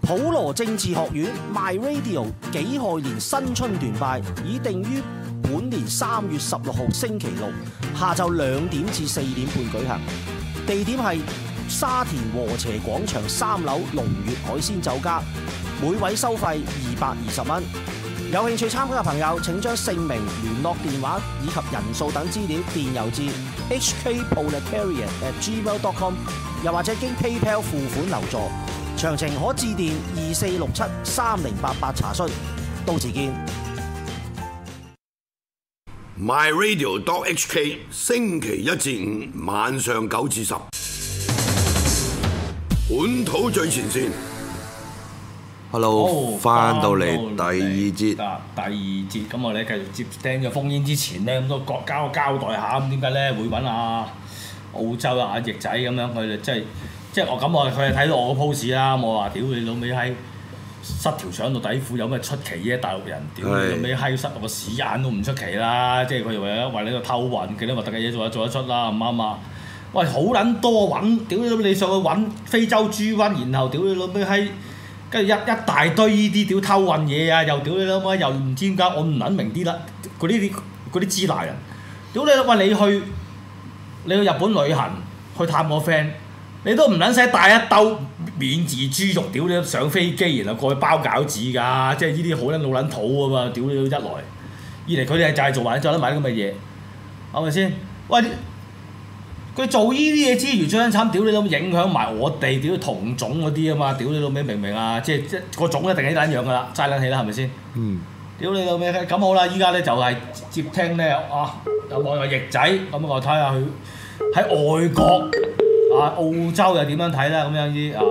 普羅政治學院 My Radio 己亥年新春團拜已定於本年3月16號星期六下晝2點至4點半舉行，地點係沙田禾輋廣場3樓龍悅海鮮酒家，每位收費220蚊。有興趣參加嘅朋友請將姓名、聯絡電話以及人數等資料電郵至 hkproletariat@gmail.com， 又或者經 PayPal 付款留座。詳情可致電24673088查詢。到時見。 myradio.hk 星期1至5晚上9至10，本土最前線。 Hello， 翻到嚟第二節。 第二節，咁我哋繼續接聽嘅烽煙之前咧，咁都交代下，咁點解咧會揾澳洲阿翼仔咁樣，佢哋即係我咁佢係睇到我個 post 啦，我話屌你老味閪，塞條腸到底褲有咩出奇啫？大陸人屌你老味閪塞落個屎眼都唔出奇啦，即係佢哋為你個偷運，幾多核突嘅嘢做得出啦，唔啱啊？喂，好撚多揾，屌你老味你上去揾非洲豬瘟，然後屌你老味閪。跟住一大堆呢啲屌偷運嘢啊，又屌你老母，又唔知點解，我唔撚明啲啦。嗰啲支那人，屌你喂你去日本旅行去探我 friend， 你都唔撚使帶一兜免治豬肉，屌你上飛機然後過去包餃子㗎，即係呢啲好撚老撚土啊嘛，屌你一來，二嚟佢哋就係做得埋啲咁嘅嘢，係咪先？喂！佢做呢啲嘢之餘，最撚慘，屌你老母影響埋我哋，屌同種嗰啲啊嘛，屌你老味明唔明啊？即個種一定係撚樣噶啦，齋撚氣啦，係咪先？屌你老味，咁好啦，依家咧就係接聽咧有網友翼仔，咁我睇下佢喺外國澳洲又點樣睇啦，咁樣啲啊。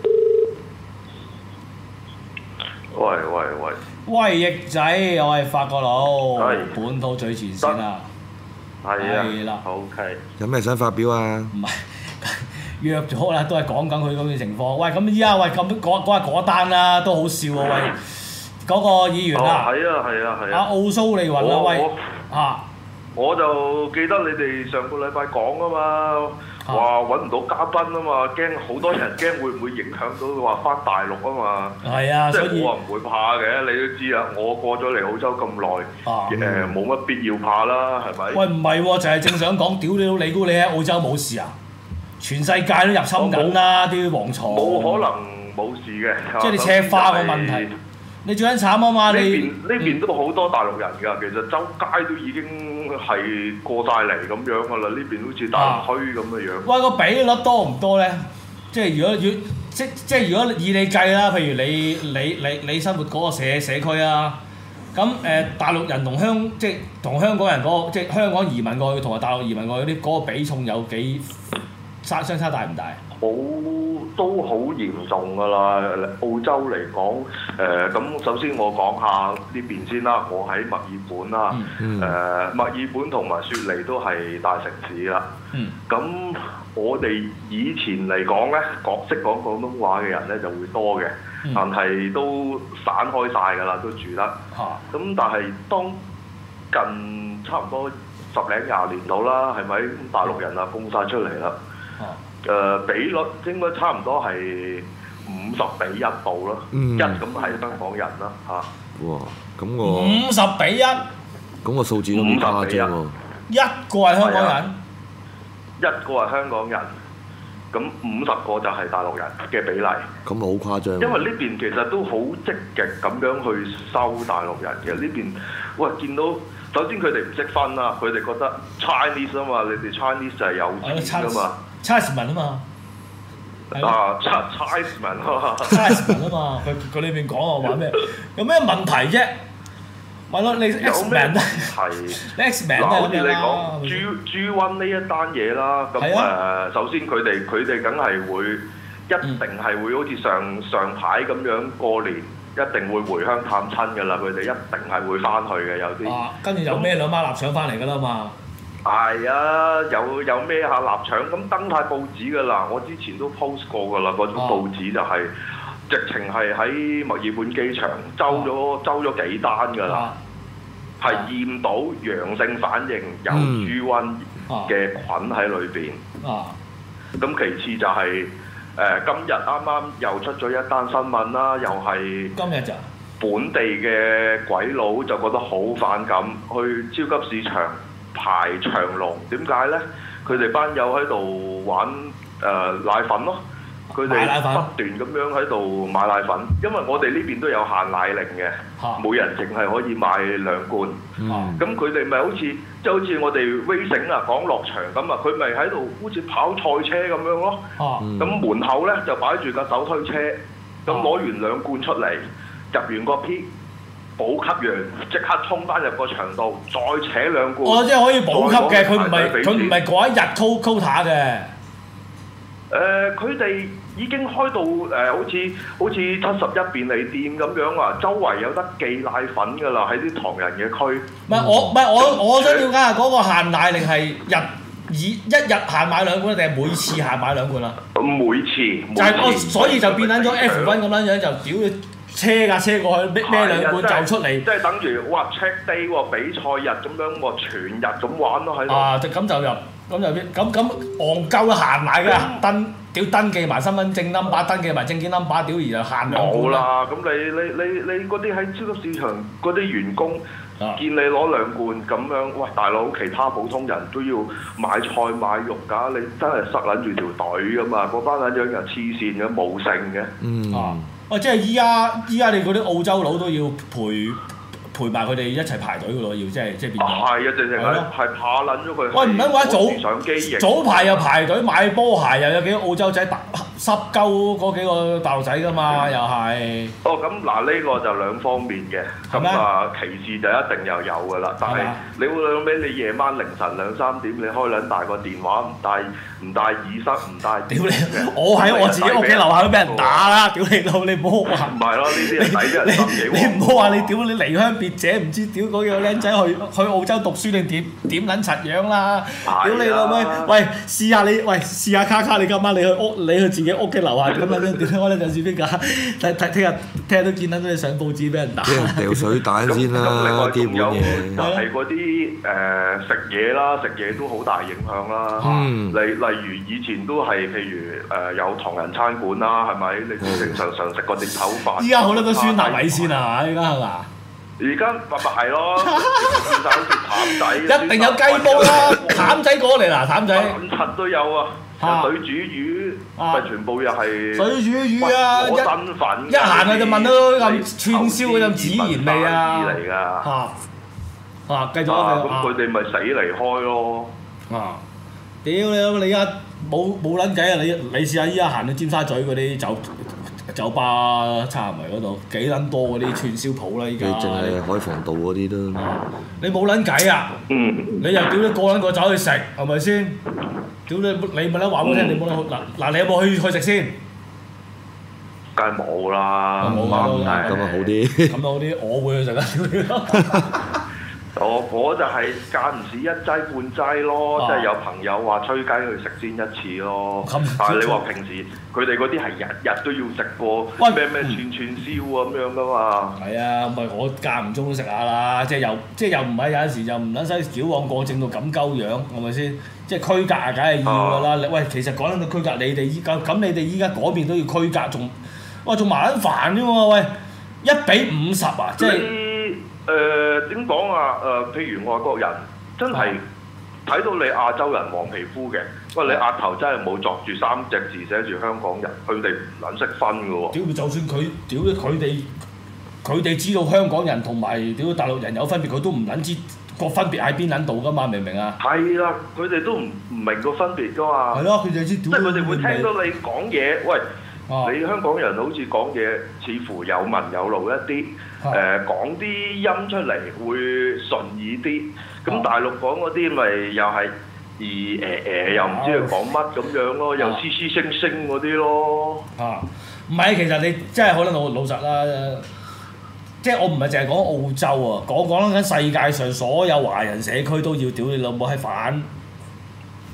喂，翼仔，我係法國佬，本土最前線啊！係啦 ，OK。有咩想發表啊？ 唔係約咗啦，都係講緊佢嗰個情況。喂，咁依家咁講下嗰單啦，都好笑喎。喂，嗰個議員啊， 係啊。 阿奧蘇利雲啊，喂我就記得你哋上個禮拜講啊嘛，話揾唔到嘉賓啊嘛，驚好多人驚會唔會影響到話翻大陸啊嘛。 係啊， 即係我唔會怕嘅，你都知啊。我過咗嚟澳洲咁耐，冇乜必要怕啦，係咪？ 喂，唔係喎，就係正想講，屌你估你喺澳洲冇事啊？全世界都入侵緊啦，啲蝗蟲。冇可能冇事嘅。 即係你赤化個問題。你最撚慘啊嘛！ 呢邊都好多大陸人㗎，其實周街都已經係過晒嚟咁樣㗎啦。呢邊好似大陸區咁嘅樣。 喂，個比率多唔多咧？即係如果如果以你計啦，譬如你生活嗰個社區啊，咁大陸人同香港人嗰個即係香港移民過去同埋大陸移民過去啲嗰個比重有幾相差大唔大？ 都好嚴重㗎啦！澳洲嚟講，咁首先我講下呢邊先啦。我喺墨爾本啦，墨爾本同埋雪梨都係大城市啦。咁我哋以前嚟講咧，識講廣東話嘅人咧就會多嘅，但係都散開晒㗎啦，都住得。咁但係當近差唔多10零20年到啦，係咪？咁大陸人啊攻晒出嚟啦。比率應該差唔多係50:1度咯，一咁係香港人啦嚇。 哇！咁我 50:1， 咁個數字都唔誇張喎。 一個係香港人， 一個係香港人，咁50個就係大陸人嘅比例。 咁好誇張。 因為呢邊其實都好積極咁樣去收大陸人嘅。呢邊喂見到，首先佢哋唔識分啦，佢哋覺得 Chinese 啊嘛，你哋 Chinese 就係有錢㗎嘛。 Chinaman 啊嘛 ，Chinaman 啊嘛，佢裏邊講我話咩？有咩問題啫？咪咯，你 X-Man 啊，你 X-Man 啊咁樣啦。嗱，好似你講豬瘟呢一單嘢啦，咁首先佢哋梗係會一定係會好似上排咁樣過年，一定會回鄉探親㗎啦。佢哋一定係會翻去嘅，有啲。跟住有咩兩孖臘腸翻嚟㗎啦嘛。係啊，有孭下臘腸咁登晒報紙㗎啦。我之前都 post 過㗎啦，嗰種報紙就係直情係喺墨爾本機場周咗幾單㗎啦，係驗到陽性反應有豬瘟嘅菌喺裏邊。咁其次就係今日啱啱又出咗一單新聞啦，又係今日就本地嘅鬼佬就覺得好反感，去超級市場排長龍。點解呢？佢哋班友喺度玩奶粉咯，佢哋不斷咁樣喺度買奶粉，因為我哋呢邊都有限奶令嘅，每人淨係可以買2罐。咁佢哋咪好似即係好似我哋 racing 啊講落場咁啊，佢咪喺度好似跑賽車咁樣咯。咁門口呢就擺住架手推車，咁攞完2罐出嚟，入完個 P。補給完即刻衝翻入個場度，再扯2罐。 哦，即係可以補給嘅，佢唔係嗰一日 quota 嘅。 佢哋已經開到好似71便利店咁樣啊，周圍有得寄奶粉㗎啦，喺啲唐人嘅區。 我想了解下嗰個限奶令係一日限買2罐定係每次限買2罐啊？ 每次。 就係所以就變緊咗 F1咁樣就屌你。車架車過去孭2罐就出嚟， 即係等於哇 check day 喎，比賽日咁樣喎，全日咁玩咯喺度。 咁就咁戇鳩限奶㗎，登記埋身份證 number， 登記埋證件 number， 屌而就限2罐。 冇啦，咁你嗰啲喺超級市場嗰啲員工見你攞2罐咁樣，喂大佬，其他普通人都要買菜買肉㗎，你真係塞撚住條隊㗎嘛？嗰班撚樣又黐線嘅，無性嘅。 即係依家你嗰啲澳洲佬都要陪埋佢哋一齊排隊㗎咯，要即係變咗。係啊，淨係怕撚咗佢。喂，唔係話早排又排隊買波鞋，又有幾個澳洲仔濕鳩嗰幾個大陸仔㗎嘛，又係。 咁嗱，呢個就兩方面嘅。咁歧視就一定又有㗎啦。但係你會諗起你夜晚凌晨2、3點，你開撚大個電話，唔帶耳塞，唔帶。屌你！我喺我自己屋企樓下都俾人打啦！屌你老，你唔好話。唔係咯，呢啲係抵人心幾喎。你唔好話你屌你離鄉別者，唔知屌嗰幾個僆仔去澳洲讀書定點撚柒樣啦！屌你老味！喂，試下卡卡，你今晚你去自己屋企樓下咁樣點開呢陣時邊架？聽日都見到你上報紙俾人打。 掉水彈先啦，基本嘢。 就係嗰啲食嘢啦，食嘢都好大影響啦。例如以前都係譬如有唐人餐館啦，係咪？你正常食個碟頭飯。依家好多都酸辣米線啊！依家係嘛？而家咪係咯，變曬好似譚仔。 一定有雞煲啦，譚仔過嚟啦，譚仔。 五柒都有啊！水煮魚咪全部又係水煮魚啊！一行去就聞到咁串燒嗰陣孜然味啊！ 嚟㗎。繼續咁佢哋咪死離開咯。 屌你而家冇撚計啊！你試下依家行到尖沙咀嗰啲酒吧差唔多嗰度幾撚多嗰啲串燒鋪啦！依家你淨係海防道嗰啲都你冇撚計啊！你又屌你個撚個走去食係咪先？屌你咪得話俾我聽，你冇得嗱你有冇去食先？ 梗係冇啦， 咁啊好啲。 咁好啲，我會去食啊！ 我就係間唔時一劑半劑咯，即係有朋友話吹雞去食先一次咯。但係你話平時佢哋嗰啲係日日都要食過咩串燒咁樣噶嘛？ 係啊，咪我間唔中都食下啦，即係又唔係有陣時就唔撚使矯枉過正到咁鳩樣，係咪先？即係區隔啊，梗係要㗎啦。喂，其實講緊到區隔，你哋依家咁，你哋依家嗰邊都要區隔，仲麻撚煩啫喎！喂，1比50啊，即係。 點講啊？譬如外國人真係睇到你亞洲人黃皮膚嘅，喂你額頭真係冇作住3隻字寫住香港人，佢哋唔撚識分㗎喎。屌，就算佢哋知道香港人同埋屌大陸人有分別，佢都唔撚知個分別喺邊撚度㗎嘛？明唔明啊？係啦，佢哋都唔明個分別㗎嘛。係咯，佢哋知屌。即係佢哋會聽到你講嘢，喂。你香港人好似講嘢似乎有文有路一啲，講啲音出嚟會順耳啲。咁大陸講嗰啲咪又係又唔知佢講乜咁樣咯，又嘶嘶聲聲嗰啲咯。唔係，其實你真係好撚老實啦。即係我唔係淨係講澳洲啊，講緊世界上所有華人社區都要屌你老母係反。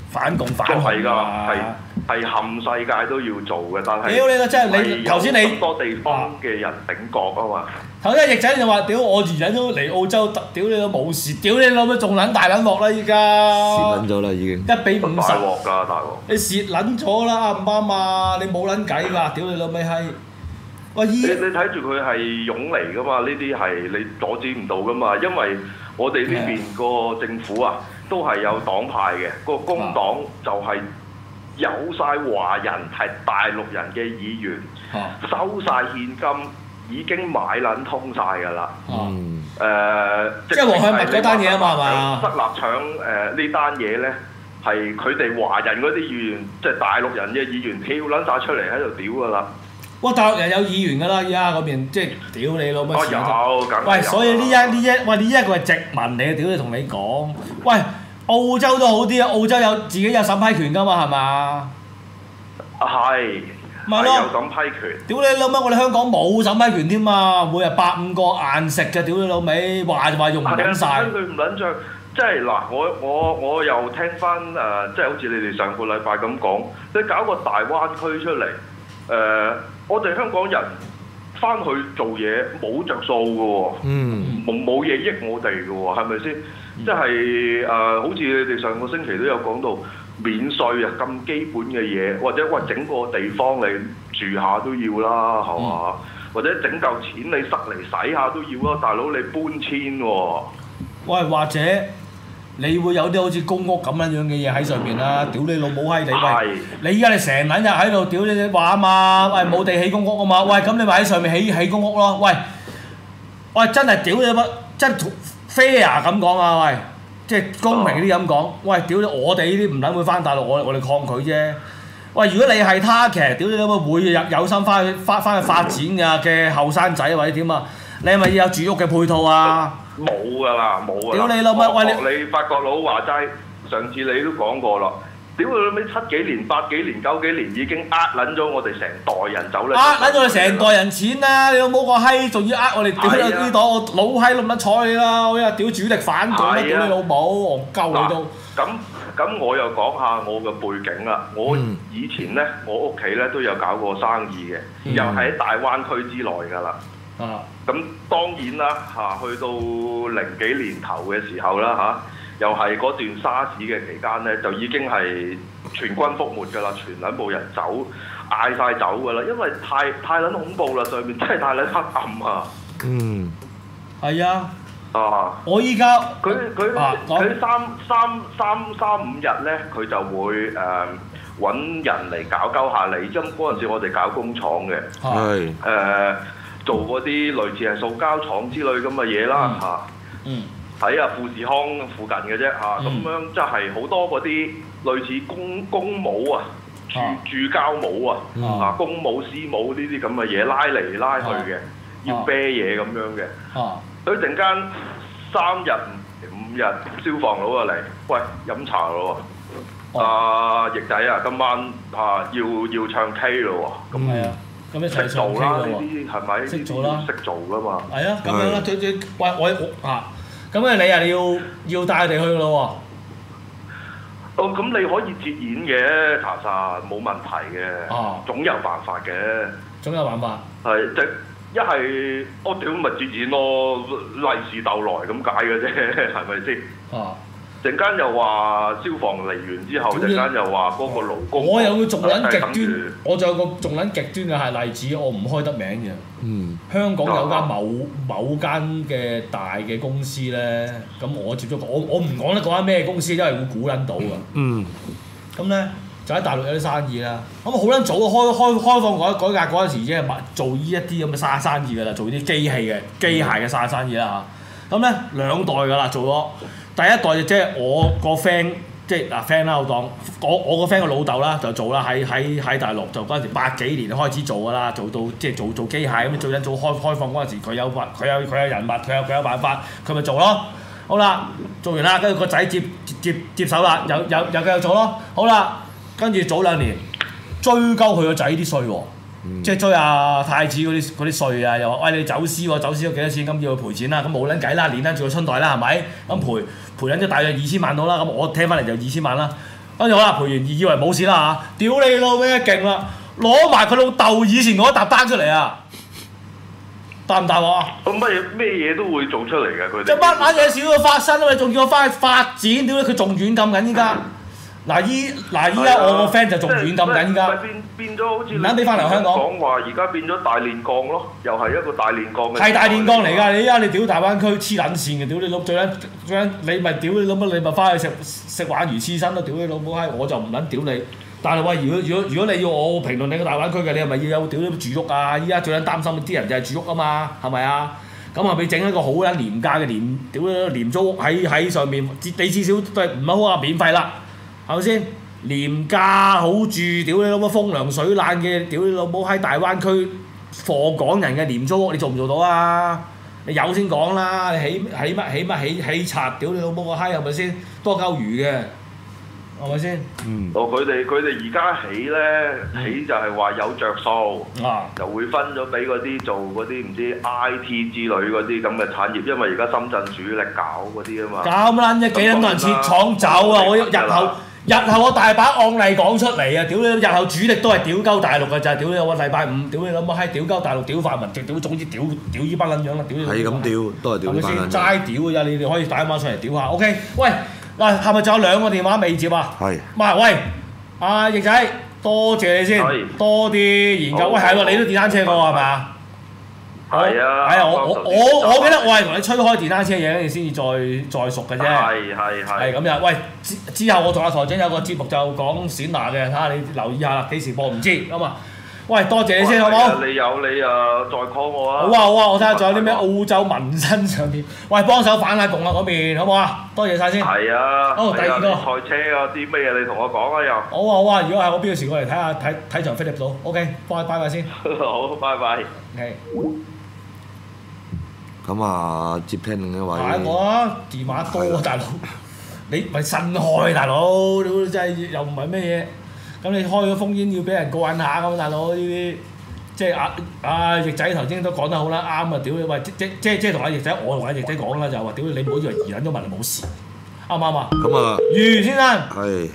反共反都係㗎， 啊！ 係冚世界都要做嘅，但係屌你啦！真係你頭先你咁多地方嘅人頂角啊嘛。 頭先翼仔就話：屌我兒仔都嚟澳洲，屌你都冇事，屌你老母仲撚大撚鑊啦！依家蝕撚咗啦已經。 1比50， 大鑊㗎大鑊。 你蝕撚咗啦，啱唔啱啊？你冇撚計㗎，屌你老味閪！喂你睇住佢係湧嚟㗎嘛？呢啲係你阻止唔到㗎嘛？因為我哋呢邊個政府啊，都係有黨派嘅，個工黨就係有晒華人係大陸人嘅議員，收晒現金，已經買撚通晒㗎啦。 即係黃向密嗰單嘢啊嘛，係嘛？ 塞臘腸呢單嘢咧，係佢哋華人嗰啲議員，即係大陸人嘅議員，跳撚晒出嚟喺度屌㗎啦。 哇！大陸人有議員㗎啦，而家嗰邊即係屌你老母！ 有，梗係有。 喂，所以呢一個係殖民嚟嘅，屌你同你講。喂，澳洲都好啲啊，澳洲有自己有審批權㗎嘛，係嘛？ 係。 咪咯， 有審批權。 屌你老母！我哋香港冇審批權添嘛，每日100-5個硬食嘅，屌你老味，話就話用唔撚晒。 佢唔撚着，即係嗱，我又聽翻即係好似你哋上個禮拜咁講，你搞個大灣區出嚟，我哋香港人翻去做嘢冇着數嘅喎，冇嘢益我哋嘅喎，係咪先？即係好似你哋上個星期都有講到免稅啊，咁基本嘅嘢，或者喂整個地方你住下都要啦，係嘛？或者整嚿錢你塞嚟使下都要啦，大佬你搬遷喎。 喂，或者你會有啲好似公屋咁樣嘅嘢喺上邊啦，屌你老母閪你喂！你依家你成撚日喺度屌你話啊嘛，喂冇地起公屋啊嘛，喂咁你咪喺上面起公屋咯，喂真係屌你乜真 fair 咁講啊喂！即係公平啲咁講，喂屌你我哋呢啲唔撚會翻大陸，我哋抗拒啫。喂，如果你係他其實屌你老母會有心翻去發展嘅後生仔或者點啊？你係咪要有住屋嘅配套啊？ 冇㗎啦，冇㗎啦。 屌你老母！喂你法國佬話齋，上次你都講過啦。屌你老味7幾年、8幾年、9幾年已經撚咗我哋成代人走啦。 撚咗我哋成代人錢啦！你老母個閪，仲要我哋屌你呢檔，我老閪都唔得睬你啦！我又屌主力反共啦，屌你老母，戇鳩你都。 咁我又講下我嘅背景啦。我以前咧，我屋企咧都有搞過生意嘅，又喺大灣區之內㗎啦。咁當然啦去到0幾年頭嘅時候啦又係嗰段沙士嘅期間咧，就已經係全軍覆沒㗎啦，全撚冇人走，嗌晒走㗎啦，因為太撚恐怖啦，上面真係太撚黑暗啊！ 係啊！我依家佢3-5日咧，佢就會揾人嚟搞下你，因嗰陣時我哋搞工廠嘅，做嗰啲類似係塑膠廠之類咁嘅嘢啦喺富士康附近嘅啫咁樣即係好多嗰啲類似公母啊、住膠母啊、公母師母呢啲咁嘅嘢拉嚟拉去嘅，要啤嘢咁樣嘅。佢陣間3日5日消防佬嚟，喂飲茶咯喎！翼仔啊，今晚要唱 K 咯喎！ 咁一齊做啦，呢喎， 啲係咪？識做啦，識做噶嘛。 係啊，咁樣啦，喂咁你要帶佢哋去咯喎。 咁你可以接演嘅，查實冇問題嘅，總有辦法嘅。 總有辦法。係即一係我屌咪接演咯，利是逗來咁解嘅啫，係咪先？陣間又話消防嚟完之後，陣間又話嗰個勞工， 我有個仲撚極端，我仲有個仲撚極端嘅係例子，我唔開得名嘅。香港有間某間嘅大嘅公司咧，咁我接觸過，我唔講得嗰間咩公司，因為會估撚到㗎。咁咧就喺大陸有啲生意啦。咁好撚早開放改革嗰陣時啫，做呢一啲咁嘅沙生意㗎啦，做啲機械嘅沙生意啦嚇。咁咧2代㗎啦，做咗。第一代就即係我個 friend，即係friend 啦，我當我個 friend 個老豆啦就做啦，喺大陸就嗰陣時80幾年開始做㗎啦，做到即係做機械咁，最緊早開放嗰陣時佢有人物，佢有辦法，佢咪做咯。好啦，做完啦，跟住個仔接手啦，又繼續做咯。好啦，跟住早2年追鳩佢個仔啲稅喎。即係追太子嗰啲稅啊，又話喂你走私喎，走私咗幾多錢，咁要佢賠錢啦，咁冇撚計啦，連撚住個春袋啦，係咪？咁賠撚咗大約2000萬到啦，咁我聽翻嚟就2000萬啦。 跟住好啦，賠完以為冇事啦嚇，屌你老味勁啦，攞埋佢老豆以前嗰沓單出嚟啊！大唔大鑊啊？ 咁咩嘢都會做出嚟嘅佢哋。 即係乜撚嘢事都會發生啊！你仲叫我翻去發展，屌你佢仲軟禁緊依家。依家我個 friend 就仲軟禁緊依家。 變咗好似唔撚俾翻嚟香港。 講話而家變咗大煉鋼咯，又係一個大煉鋼嘅。 係大煉鋼嚟㗎！你依家你屌大灣區黐撚線嘅，屌你老最撚你咪屌你老乜？你咪翻去食鯇魚刺身咯！屌你老母閪，我就唔撚屌你。但係喂，如果你要我評論你個大灣區嘅，你係咪要有屌啲住屋啊？依家最撚擔心啲人就係住屋啊嘛，係咪啊？咁係咪整一個好撚廉價嘅廉租屋喺上面？你至少都係唔好話免費啦，係咪先？廉價好住，屌你老母風涼水冷嘅，屌你老母喺大灣區貨港人嘅廉租屋，你做唔做到啊？你有先講啦，你起拆，屌你老母個閪係咪先？多鳩餘嘅。係咪先？ 佢哋而家起咧，起就係話有着數，就會分咗俾嗰啲做嗰啲唔知 IT 之類嗰啲咁嘅產業，因為而家深圳主力搞嗰啲啊嘛。咁撚啫，幾撚多人撤廠走啊！我日後我大把案例講出嚟啊！屌你，日後主力都係屌鳩大陸嘅就係屌你我禮拜五，屌你諗乜閪屌鳩大陸屌泛民，屌總之屌依班撚樣啦！屌你係咁屌，都係屌呢班撚樣。齋屌嘅啫，你哋可以打電話上嚟屌下。OK， 喂。嗱，係咪仲有2個電話未接啊？係。唔係，喂，阿翼仔，多謝你先，多啲研究。喂，係喎，你都電單車過係咪啊？係啊。係啊，我記得我係同你吹開電單車嘢，跟住先至再熟嘅啫。係咁樣。喂，之後我同阿台長有個節目就講冼拿嘅，睇下你留意下啦，幾時播唔知咁啊？喂，多謝你先，好唔好？你再 call 我啊！好啊，我睇下仲有啲咩澳洲民生上邊，喂，幫手反下共啊嗰邊，好唔好啊？多謝晒先。係啊。好，第二個。賽車啊，啲咩嘢你同我講啊又。好啊，如果係我邊個時過嚟睇場飛碟到 ，OK， 拜拜先。好，拜拜。OK。咁啊，接聽另一位。係我啊，電話多啊，大佬。你咪新開，大佬，你真係又唔係咩嘢？咁你開咗烽煙要俾人過癮下咁，大佬呢啲即係阿翼仔頭先都講得好啦，啱啊！屌你喂，即係同阿翼仔，我同阿翼仔講啦，就話屌你唔好以為移撚咗民冇事，啱唔啱啊？咁啊，余先生係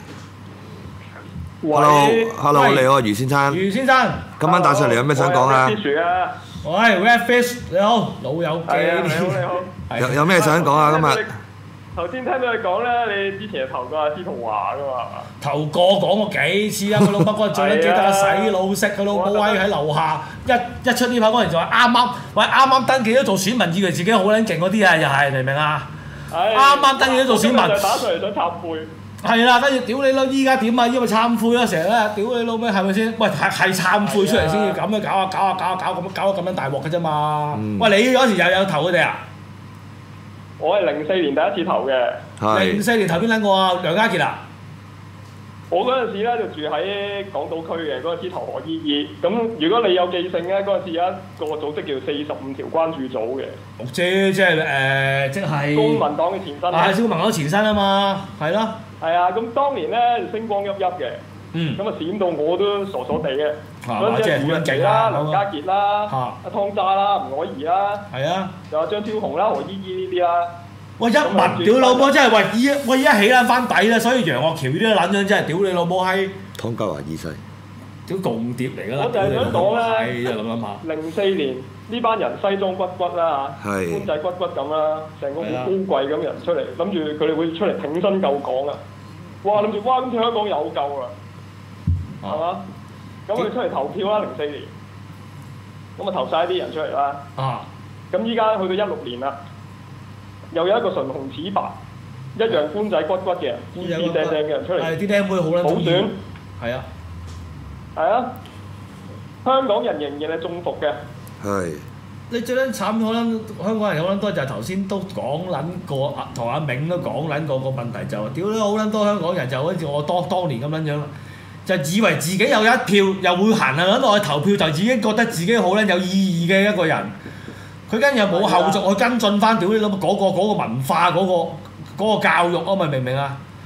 ，hello， 你好，余先生。余先生，今晚打上嚟有咩想講啊？喂 ，Red Fish 你好，老友記。你好。有咩想講啊？今日？頭先聽到你講咧，你之前係投過阿司徒華噶嘛？係嘛？投過講過幾次啊！佢老北嗰日最撚記得洗腦式，佢老母威喺樓下一出呢排嗰陣就話啱啱登記咗做選民，以為自己好撚勁嗰啲啊，又係明唔明啊？啱登記咗做選民，打上嚟想懺悔。係啦，跟住屌你老，依家點啊？因為懺悔啦，成日咧屌你老咩係咪先？喂，係懺悔出嚟先要咁樣搞咁樣大鑊嘅啫嘛！喂，你嗰時又有投佢哋啊？我係04年第一次投嘅。04年投邊撚個啊？梁家傑啊？我嗰陣時咧就住喺港島區嘅，嗰陣時投何依依。咁如果你有記性咧，嗰陣時有一個組織叫45條關注組嘅。即係公民黨嘅前身。係公民黨前身啊嘛，係咯。係啊，咁當年咧星光熠熠嘅。咁啊閃到我都傻傻地嘅。嗰陣時胡潤琪啦、梁家傑啦、阿湯渣啦、吳靄儀啦。係啊。就話張超雄啦、何依依呢啲啦。喂，一民屌老母真係喂依家起撚翻底啦，所以楊岳橋呢啲撚樣真係屌你老母閪！湯家驊二世，屌共諜嚟㗎啦！我就係想講咧，諗下04年呢班人西裝骨骨啦嚇，官仔骨骨咁啦，成個好高貴咁人出嚟，諗住佢哋會出嚟挺身救港啊！哇，諗住哇，今次香港有救啦，係嘛？咁佢出嚟投票啦04年，咁啊投晒啲人出嚟啦。咁依家去到16年啦。又有一個唇紅齒白，一樣官仔骨骨嘅人，正嘅人出嚟。係啲靚妹好撚中意。普選。係啊。係啊。香港人仍然係中伏嘅。係。你最撚慘，可能香港人好撚多就係頭先都講撚過，同阿銘都講撚過個問題就係，屌你好撚多香港人就好似我當年咁樣樣，就以為自己有一票，又會行下落去投票，就已經覺得自己好撚有意義嘅一個人。佢跟住又冇後續去跟進翻，屌你老母嗰個文化嗰個教育啊嘛，明唔明啊？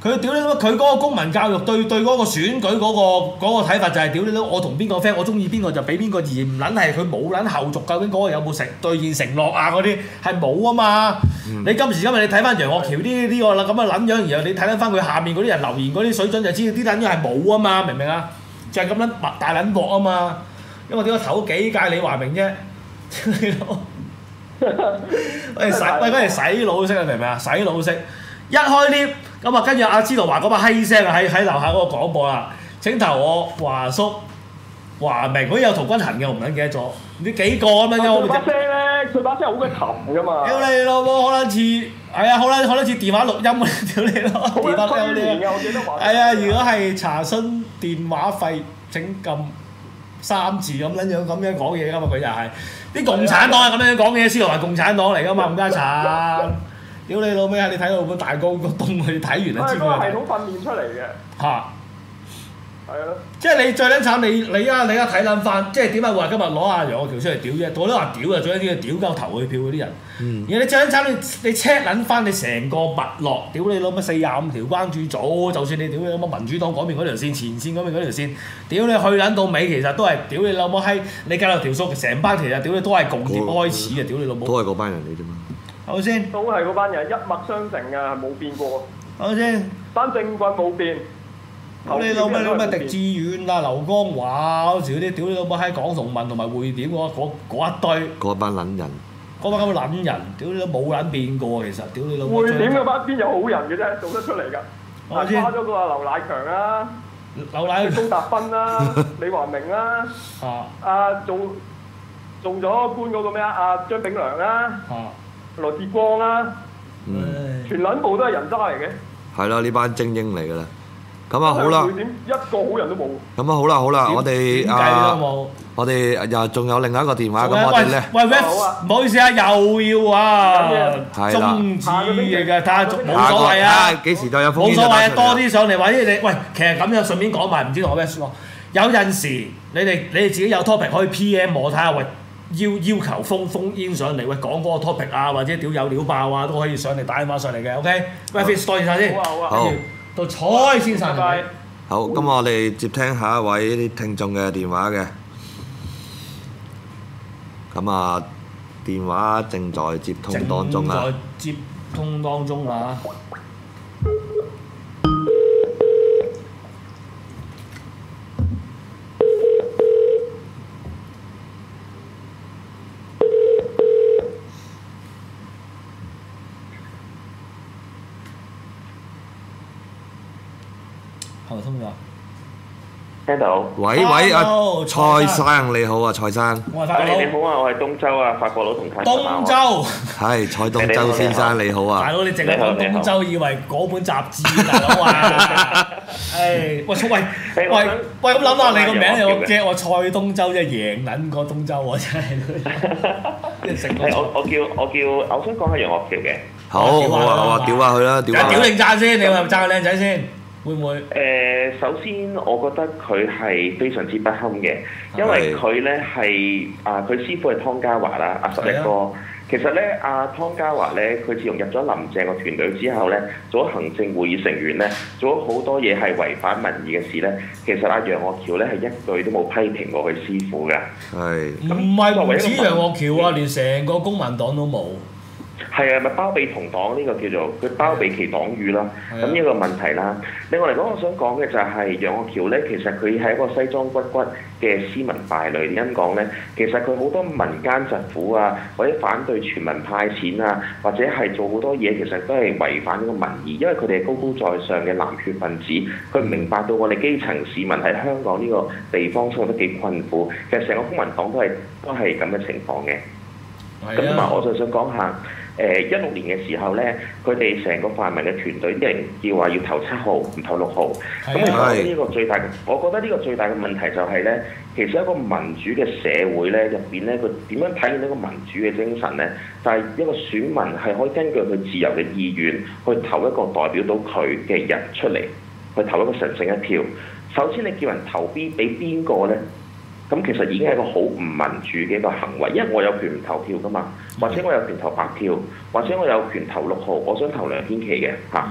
佢屌你老母！佢嗰個公民教育對嗰個選舉嗰個睇法就係屌你老母！我同邊個 friend，我中意邊個就俾邊個，而唔撚係佢冇撚後續，究竟嗰個有冇兌現承諾啊嗰啲係冇啊嘛！你今時今日你睇翻楊岳橋呢個啦咁嘅撚樣，然後你睇翻佢下面嗰啲人留言嗰啲水準，就知道啲撚樣係冇啊嘛，明唔明啊？就係咁撚大撚鑊啊嘛！因為點解頭幾屆李華明啫？你老喂嗰係洗腦式啊，明唔明啊？洗腦式一開 lift 咁啊，跟住阿司徒華嗰把閪聲啊，喺樓下嗰個廣播啦。請投我華叔華明，好似有陶君行嘅，我唔撚記得咗，唔知幾個咁樣。 佢把聲咧，佢把聲好鬼沉噶嘛。 屌你老母，可能似係啊，可能似電話錄音啊！屌你老母，電話錄音嘅，我記得話。 係啊，如果係查詢電話費，請撳3字咁樣講嘢噶嘛，佢就係啲共產黨係咁樣講嘢，司徒華共產黨嚟噶嘛，冚家鏟！屌你老味啊！你睇到本大綱個東，你睇完就知佢係。 系統訓練出嚟嘅。 嚇！ 係咯。 即係你最撚慘，你而家睇撚翻，即係點解會話今日攞阿楊岳橋出嚟屌啫？我都話屌啊！最緊要屌鳩投佢票嗰啲人。而你最撚慘，你 check 撚翻你成個脈絡，屌你老乜45條關注組，就算你屌你老乜民主黨嗰邊嗰條線、前線嗰邊嗰條線，屌你去撚到尾，其實都係屌你老母閪！你計落條數，成班其實屌你都係共業開始嘅，屌你老母。 都係嗰班人嚟啫嘛。 係咪先？ 都係嗰班人一脈相承啊，冇變過。 係咪先？ 班政棍冇變。 屌你老咩狄志遠啊、劉江華嗰時嗰啲，屌你老母喺港同盟同埋匯點嗰一堆。 嗰班撚人。 嗰班咁嘅撚人，屌你都冇撚變過其實，屌你老母。 匯點嗰班邊有好人嘅啫，做得出嚟㗎。 我知。 花咗個劉乃強啦， 劉乃高達芬啦，李華明啦，做咗官嗰個咩啊？張炳良啦，羅致光啦，全撚部都係人渣嚟嘅。 係啦，呢班精英嚟㗎啦。咁啊好啦， 一個好人都冇。 咁啊好啦，我哋我哋又仲有另一個電話，咁我哋咧， 喂，唔好意思啊，又要啊，中止嘅，睇下冇所謂啊， 幾時都有風險。 冇所謂啊，多啲上嚟，或者你喂，其實咁樣順便講埋，唔知同我咩講？有陣時你哋自己有 topic 可以 PM 我睇下，喂，要求封煙上嚟，喂講嗰個 topic 啊，或者屌有料爆啊，都可以上嚟打電話上嚟嘅 ，OK？ 喂 ，Face 多謝晒先， 好。 到蔡先生， 好，咁我哋接聽下一位啲聽眾嘅電話嘅。咁啊，電話正在接通當中啊。 正在接通當中啊。 聽到。 喂，阿蔡生你好啊，蔡生。 我係法國佬。 你好啊，我係東洲啊，法國佬同泰。 東洲。 係蔡東洲先生你好啊。 大佬你淨係講東洲，以為嗰本雜誌大佬啊。喂咁諗下你個名又驚我蔡東洲真係贏撚過東洲喎真係。 我想講下楊岳橋嘅。 好，屌下佢啦，屌下。 屌定讚先，你話讚個靚仔先。會唔會？ 首先我覺得佢係非常之不堪嘅，因為佢咧係佢師傅係湯家驊啦，阿11哥。其實咧，阿湯家驊咧，佢自從入咗林鄭個團隊之後咧，做咗行政會議成員咧，做咗好多嘢係違反民意嘅事咧。其實阿楊岳橋咧係一句都冇批評過佢師傅㗎。 係。 唔係唔止楊岳橋啊，連成個公民黨都冇。 係啊，咪包庇同黨呢個叫做佢包庇其黨羽啦。咁呢個問題啦。另外嚟講，我想講嘅就係楊岳橋咧，其實佢係一個西裝骨骨嘅斯文敗類。點講咧？其實佢好多民間疾苦啊，或者反對全民派錢啊，或者係做好多嘢，其實都係違反呢個民意。因為佢哋係高高在上嘅藍血分子，佢唔明白到我哋基層市民喺香港呢個地方生活得幾困苦。其實成個公民黨都係咁嘅情況嘅。咁同埋我就想講下。16年嘅時候咧，佢哋成個泛民嘅團隊啲人叫話要投7號，唔投6號。咁我覺得呢個最大嘅問題就係咧，其實一個民主嘅社會咧入邊咧，佢點樣體現呢個民主嘅精神咧？就係一個選民係可以根據佢自由嘅意願去投一個代表到佢嘅人出嚟，去投一個神聖一票。首先你叫人投俾邊個咧？咁其實已經係一個好唔民主嘅一個行為，因為我有權唔投票噶嘛，或者我有權投白票，或者我有權投6號，我想投梁天琦嘅嚇。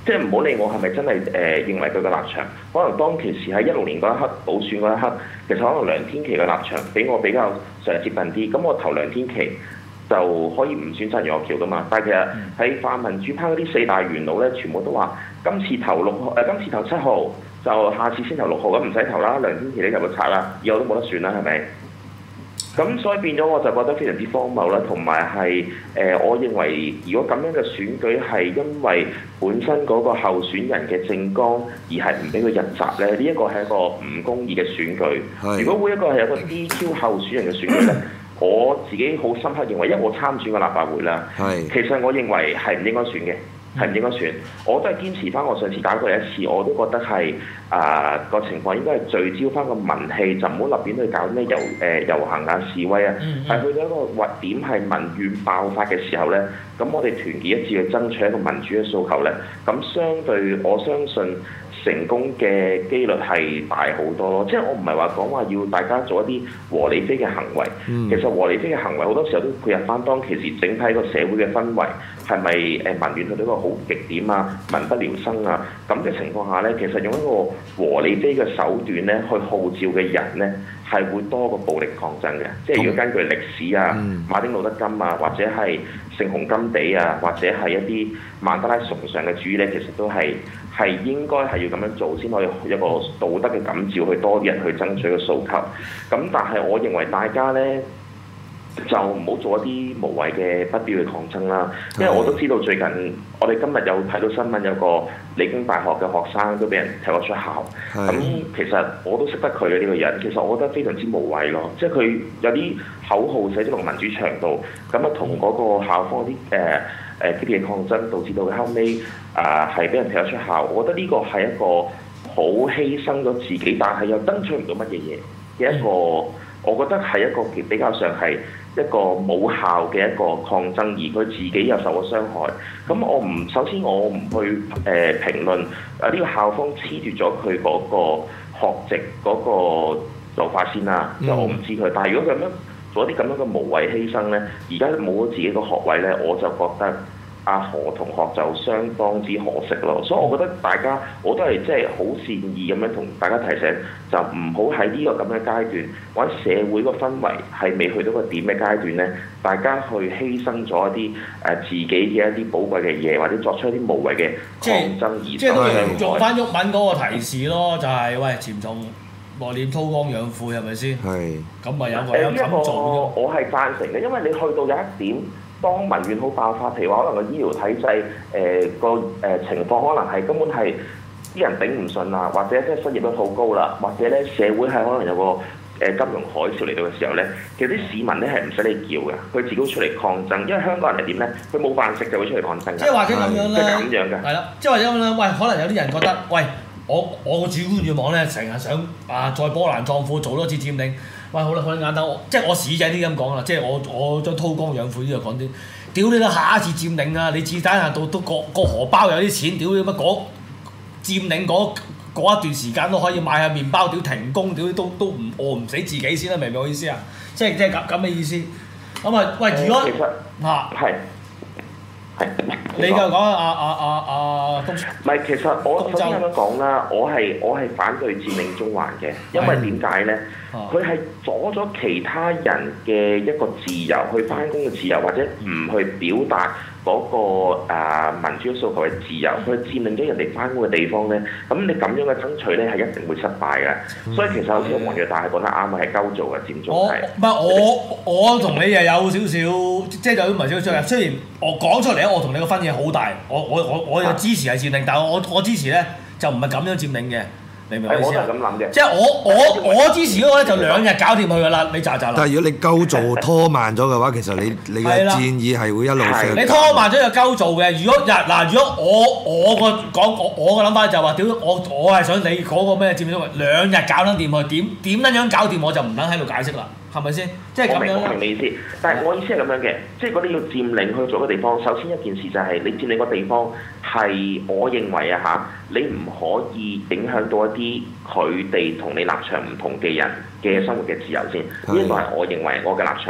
即係唔好理我係咪真係認為佢嘅立場，可能當其時喺16年嗰一刻補選嗰一刻，其實可能梁天琦嘅立場比我比較上接近啲，咁我投梁天琦就可以唔選擇楊岳橋噶嘛。但係其實喺泛民主派嗰啲4大元老咧，全部都話今次投今次投7號，就下次先投6號，咁唔使投啦，梁天琦你就會拆啦，以後都冇得選啦，係咪？咁所以變咗我就覺得非常之荒謬啦，同埋係我認為如果咁樣嘅選舉係因為本身嗰個候選人嘅政綱而係唔俾佢入閘咧，呢一個係一個唔公義嘅選舉。如果每一個係有個 DQ 候選人嘅選舉咧，我自己好深刻認為，因為我參選過立法會啦，其實我認為係唔應該選嘅。係唔應該選，我都係堅持翻我上次搞過一次，我都覺得係個情況應該係聚焦翻個民氣，就唔好立亂去搞咩遊行啊示威啊，係去到一個核點係民怨爆發嘅時候咧，咁我哋團結一致去爭取一個民主嘅訴求咧，咁相對我相信成功嘅機率係大好多咯。即係我唔係話講話要大家做一啲和理非嘅行為，其實和理非嘅行為好多時候都配合翻當其時整體個社會嘅氛圍，係咪民怨去到一個好極點啊，民不聊生啊咁嘅情況下咧，其實用一個和理非嘅手段咧去號召嘅人咧係會多過暴力抗爭嘅。即係如果根據歷史啊、馬丁路德金啊，或者係聖雄甘地啊，或者係一啲曼德拉崇尚嘅主義咧，其實都係應該係要咁樣做先可以一個道德嘅感召，去多啲人去爭取個訴求。咁但係我認為大家咧就唔好做一啲無謂嘅不必要嘅抗爭啦。因為我都知道最近我哋今日有睇到新聞，有個理工大學嘅學生都俾人踢咗出校。咁其實我都識得佢嘅呢個人，其實我覺得非常之無謂咯。即係佢有啲口號寫咗落民主牆度，咁啊同嗰個校方啲激烈抗爭，導致到佢後尾係俾人踢咗出校。我覺得呢個係一個好犧牲咗自己，但係又爭取唔到乜嘢嘢嘅一個，我覺得係一個比較上係一個冇效嘅一個抗爭，而佢自己又受咗傷害。咁首先我唔去評論呢個校方黐住咗佢嗰個學籍嗰個做法先啦，即係我唔知佢。但係如果咁樣做一啲咁樣嘅無謂犧牲咧，而家冇咗自己個學位咧，我就覺得阿何同學就相當之可惜咯。所以我覺得大家我都係即係好善意咁樣同大家提醒，就唔好喺呢個咁嘅階段，或者社會個氛圍係未去到個點嘅階段咧，大家去犧牲咗一啲自己嘅一啲寶貴嘅嘢，或者作出一啲無謂嘅抗爭而即係都用翻毓民嗰個提示咯，就係、喂潛從內斂韜光養晦係咪先？係。咁咪有個咁做我係贊成嘅，因為你去到有一點。當民怨好爆發，譬如話可能個醫療體制情況可能係根本係啲人頂唔順啦，或者即係失業率好高啦，或者咧社會係可能有個金融海嘯嚟到嘅時候咧，其實啲市民咧係唔使你叫嘅，佢自己出嚟抗爭，因為香港人係點咧？佢冇飯食就會出嚟抗爭。 即係或者咁樣咧， 即係咁樣嘅。係啦， 即係或者咁樣，喂，可能有啲人覺得，喂，我個主觀願望咧，成日想再波瀾壯闊做多次佔領。喂，好啦，好眼等即係我市井啲咁講啦，即係我將韜光養晦呢度講啲，屌你啦！下一次佔領啊，你子彈下到都個荷包有啲錢，屌你乜嗰佔領嗰一段時間都可以買下麵包，屌停工，屌都唔餓唔死自己先啦，明唔明我意思啊？即係咁嘅意思。咁啊，喂，如果係。你就講東， 唔係，其實我首先咁樣講啦，我係反對佔領中環嘅，因為點解咧？佢係阻咗其他人嘅一個自由，去翻工嘅自由，或者唔去表達嗰個民主訴求嘅自由，佢佔領咗人哋翻工嘅地方咧，咁你咁樣嘅爭取咧係一定會失敗嘅。所以其實好似黃躍大係講得啱嘅，係鳩做嘅佔中係。 唔係我同你又有少少，即係有啲唔係少少。雖然我講出嚟咧，我同你個分野好大，我有支持係佔領，但係我支持咧就唔係咁樣佔領嘅。你明唔明我意思啊？ 我都係咁諗嘅。 即係我支持嗰個咧就2日搞掂佢㗎啦，你咋。 但係如果你鳩做拖慢咗嘅話，其實你嘅戰意係會一路上。 你拖慢咗就鳩做嘅。如果如果我個諗法就話，屌我係想你嗰個咩佔領2日搞得掂佢，點撚樣搞掂我就唔撚喺度解釋啦。係咪先？即係咁樣。 我明你意思，但係我意思係咁樣嘅，即係嗰啲要佔領去做嘅地方，首先一件事就係你佔領個地方係，我認為你唔可以影響到一啲佢哋同你立場唔同嘅人嘅生活嘅自由先，呢個係我認為我嘅立場。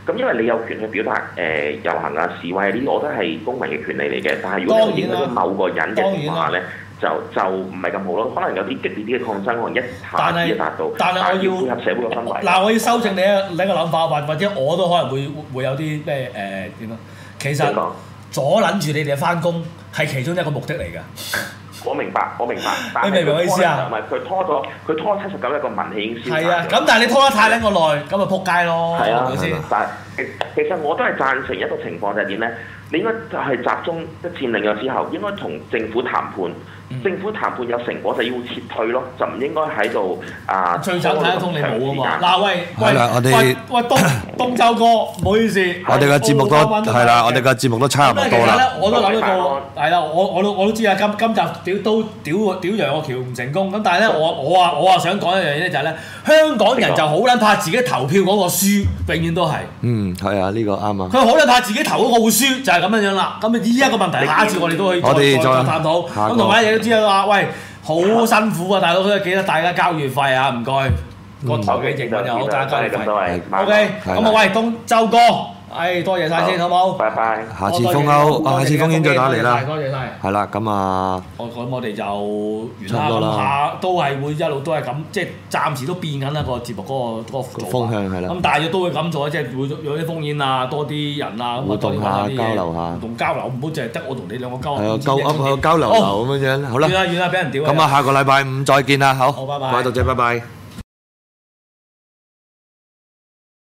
咁因為你有權去表達遊行啊、示威呢啲，我覺得係公民嘅權利嚟嘅。但係如果你影響某個人嘅情況下咧，就唔係咁好咯。可能有啲激烈啲嘅抗爭，可能一下子就達到，但係我要配合社會嘅氛圍。 嗱，我要修正你個諗法，或者我都可能會有啲咩點啊？其實阻撚住你哋翻工係其中一個目的嚟㗎。 我明白。 你明唔明我意思啊？ 唔係佢拖79日個民氣已經消散咗。 係啊，咁但係你拖得太撚個耐，咁咪撲街咯。 係啊， 係咪先？ 但係其實我都係贊成一個情況就係點咧？你應該就係集中一佔領咗之後，應該同政府談判。政府談判有成果就要撤退咯，就唔應該喺度最慘睇得通你冇啊嘛！嗱我哋東周哥，唔好意思， 我哋嘅節目都係啦，我哋嘅節目都差唔多啦。 我都諗到個係啦，我都知啊，今集屌楊岳橋唔成功，咁但係咧我話想講一樣嘢咧就係咧，香港人就好撚怕自己投票嗰個輸，永遠都係。 係啊，呢個啱啊。 佢好撚怕自己投嗰個會輸，就係咁樣樣啦。咁呢一個問題，下一次我哋都可以再探討。咁同埋亦都知道話，喂，好辛苦啊，大佬，記得大家交月費啊，唔該。個頭嘅營運又好，大家交月費。OK，咁啊，喂，東周哥。多謝晒先，好冇？ 拜拜。 下次封歐，下次封煙再打嚟啦。 多謝晒。 係啦，咁啊， 我哋就完啦。下都係會一路都係咁，即係暫時都變緊啦個節目嗰個風向係啦。咁大約都會咁做，即係會有啲烽煙啊，多啲人啊， 互動下交流下。 互動交流，唔好淨係得我同你兩個交流。 係啊，交流咁樣樣，好啦。 完啦，俾人屌。 咁啊，下個禮拜五再見啦，好。 好，拜拜。 各位讀者，拜拜。